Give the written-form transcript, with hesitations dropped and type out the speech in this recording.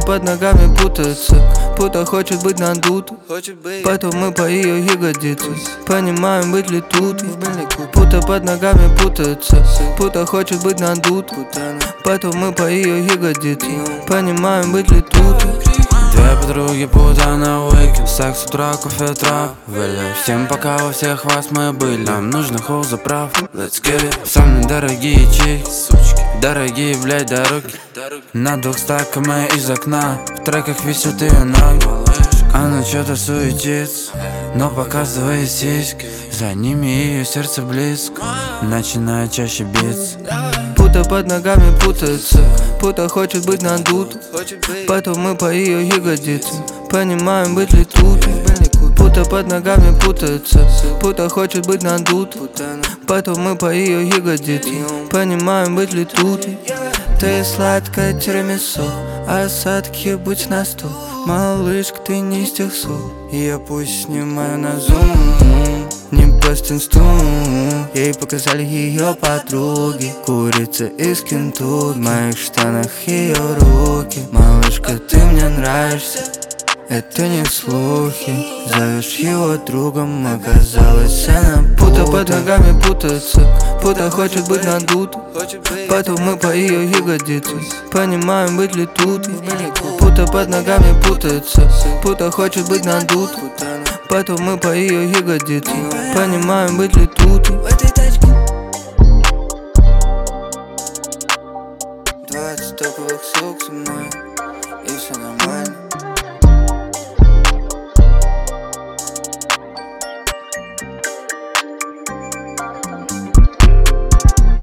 под ногами путается. Пута хочет быть надут, поэтому мы по ее ягодицам понимаем, быть ли тут. Пута под ногами путается. Пута хочет быть надут, поэтому мы по ее ягодицам понимаем, быть ли тут. Две подруги, пута на уикенд, секс с утра, кофе, трап. Всем пока, во всех вас мы были. Нам нужно хоу заправ. Let's get it. Самые дорогие чики, дорогие, блядь, дороги. На 2 стаках мы из окна, в треках висят ее ноги. Она что-то суетится, но показывает сиськи. За ними ее сердце близко, начинает чаще биться. Пута под ногами путается. Пута хочет быть надут, поэтому мы по ее ягодицам понимаем, быть ли тут. Пута под ногами путается. Пута хочет быть надут, поэтому мы по ее ягодицам понимаем, быть ли тут. Ты сладкое тирамису, осадки будь на стол. Малышка, ты не из тех слов. Я пусть снимаю на зум, не пост инсту. Ей показали ее подруги. Курица из кентуд, в моих штанах ее руки. Малышка, ты мне нравишься, это не слухи. Зовешь его другом, оказалось она пута под ногами путается. Пута хочет быть надут, поэтому мы по ее ягодицам понимаем, быть ли тут. Пута под ногами путается. Пута хочет быть надут, поэтому мы по ее ягодицам понимаем, быть ли тут. 20 топовых сук со мной, и все нормально.